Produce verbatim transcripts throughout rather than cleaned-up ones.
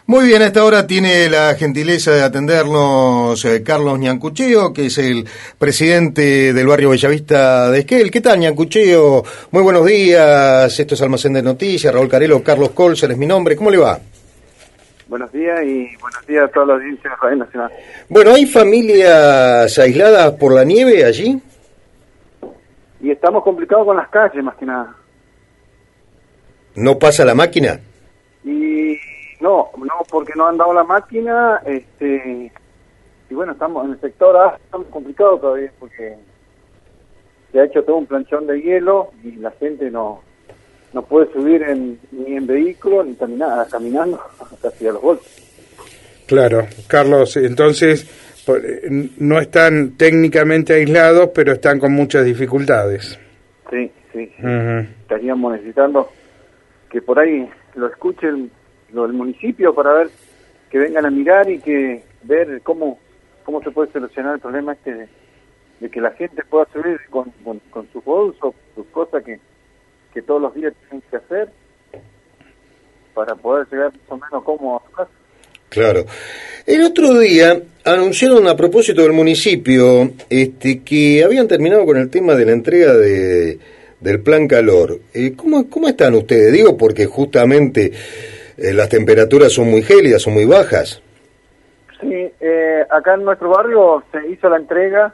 Muy bien, a esta hora tiene la gentileza de atendernos eh, Carlos Ñancucheo, que es el presidente del barrio Bellavista de Esquel. ¿Qué tal, Ñancucheo? Muy buenos días, esto es Almacén de Noticias, Raúl Carelo, Carlos Colser es mi nombre, ¿cómo le va? Buenos días y buenos días a toda la audiencia de Radio Nacional. Bueno, ¿hay familias aisladas por la nieve allí? Y estamos complicados con las calles, más que nada. ¿No pasa la máquina? Y no, no, porque no ha andado la máquina, este, y bueno, estamos en el sector A, estamos complicados todavía, porque se ha hecho todo un planchón de hielo y la gente no no puede subir en, ni en vehículo ni caminar, caminando hasta hacia los golpes. Claro, Carlos, entonces no están técnicamente aislados, pero están con muchas dificultades. Sí, sí, sí. Uh-huh. Estaríamos necesitando que por ahí lo escuchen lo del municipio para ver, que vengan a mirar y que ver cómo cómo se puede solucionar el problema este de, de que la gente pueda subir con, con, con sus bolsos, sus cosas que, que todos los días tienen que hacer para poder llegar más o menos cómodo a su casa. Claro. El otro día anunciaron a propósito del municipio este que habían terminado con el tema de la entrega de del plan calor. Eh, ¿cómo, ¿Cómo están ustedes? Digo porque justamente eh, las temperaturas son muy gélidas, son muy bajas. Sí, eh, acá en nuestro barrio se hizo la entrega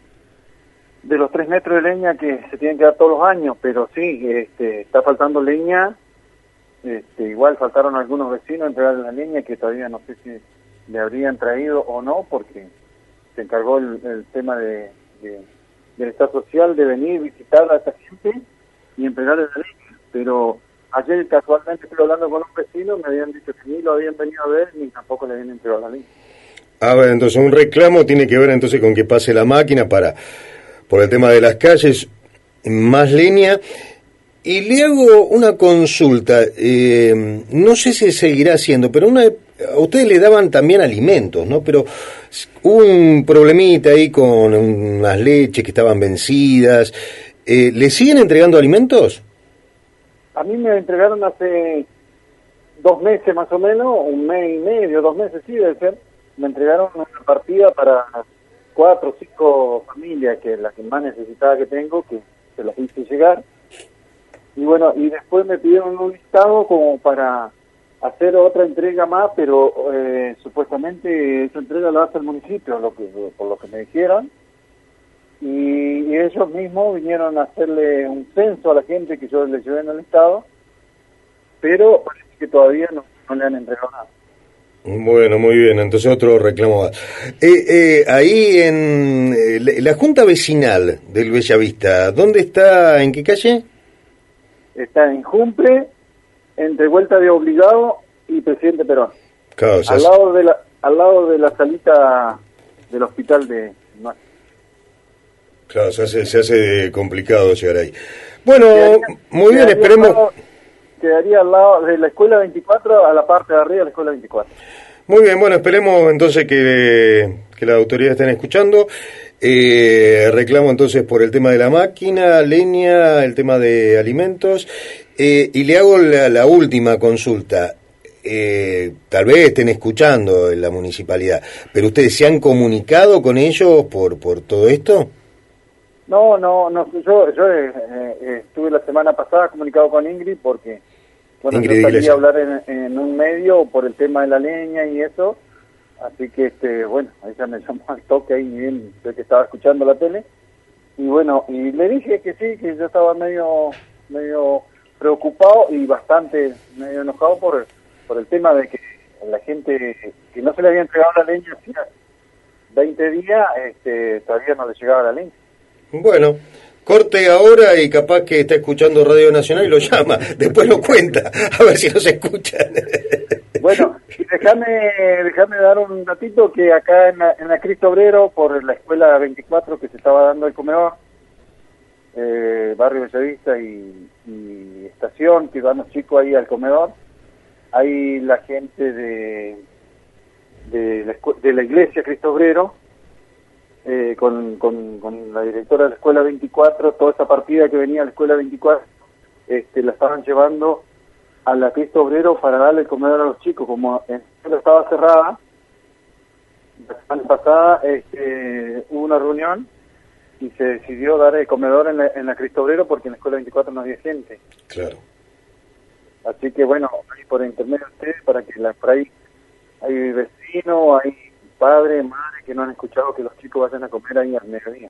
de los tres metros de leña que se tienen que dar todos los años, pero sí, este, está faltando leña. Este, igual faltaron algunos vecinos a entregar la leña que todavía no sé si le habrían traído o no, porque se encargó el, el tema de, de del Estado Social de venir, visitar a esta gente y entregarle la leña. Pero ayer casualmente estuve hablando con un vecino, me habían dicho que ni lo habían venido a ver ni tampoco le habían entregado la leña. A ver, entonces un reclamo tiene que ver entonces con que pase la máquina para, por el tema de las calles, más leña. Y le hago una consulta, eh, no sé si seguirá haciendo, pero una, a ustedes le daban también alimentos, ¿no? Pero hubo un problemita ahí con unas leches que estaban vencidas. Eh, ¿Le siguen entregando alimentos? A mí me entregaron hace dos meses más o menos, un mes y medio, dos meses sí debe ser. Me entregaron una partida para cuatro o cinco familias, que es la que más necesitada que tengo, que se las hice llegar. Y bueno, y después me pidieron un listado como para hacer otra entrega más, pero eh, supuestamente esa entrega la hace el municipio, lo que, por lo que me dijeron. Y, y ellos mismos vinieron a hacerle un censo a la gente que yo les llevé en el estado, pero parece que todavía no, no le han entregado nada. Bueno, muy bien, entonces otro reclamo más. Eh, eh, ahí en eh, la Junta Vecinal del Bellavista, ¿dónde está? ¿En qué calle? Está en Jumple, entre Vuelta de Obligado y Presidente Perón. Claro, al lado de la al lado de la salita del hospital de no. Claro, se hace, se hace complicado llegar ahí. Bueno, quedaría, muy bien, esperemos. Al lado, quedaría al lado de la Escuela veinticuatro, a la parte de arriba de la Escuela veinticuatro. Muy bien, bueno, esperemos entonces que, que las autoridades estén escuchando. Eh, reclamo entonces por el tema de la máquina, leña, el tema de alimentos, eh, y le hago la, la última consulta. Eh, tal vez estén escuchando en la municipalidad, pero ¿ustedes se han comunicado con ellos por por todo esto? No, no, no, yo, yo eh, eh, estuve la semana pasada comunicado con Ingrid porque, bueno, Ingrid yo salí Iglesia. a hablar en, en un medio por el tema de la leña y eso. Así que, este, bueno, ella me llamó al toque ahí, bien, sé que estaba escuchando la tele, y bueno, y le dije que sí, que yo estaba medio medio preocupado y bastante medio enojado por, por el tema de que la gente, que no se le había entregado la leña, hacía veinte días, este, todavía no le llegaba la leña. Bueno, corte ahora y capaz que está escuchando Radio Nacional y lo llama, después lo cuenta, a ver si nos escuchan. Bueno, y déjame déjame dar un ratito que acá en la, en la Cristo Obrero, por la escuela veinticuatro que se estaba dando el comedor, eh, barrio Bellavista y, y estación, que van los chicos ahí al comedor, hay la gente de de la, de la iglesia Cristo Obrero, eh, con, con, con la directora de la escuela veinticuatro, toda esa partida que venía a la escuela veinticuatro, este, la estaban llevando a la Cristo Obrero para darle comedor a los chicos. Como en estaba cerrada, la semana pasada este, hubo una reunión y se decidió dar el comedor en la, en la Cristo Obrero porque en la Escuela veinticuatro no había gente. Claro. Así que bueno, ahí por intermedio de ustedes, para que la, por ahí hay vecinos, hay padres, madres que no han escuchado que los chicos vayan a comer ahí al mediodía.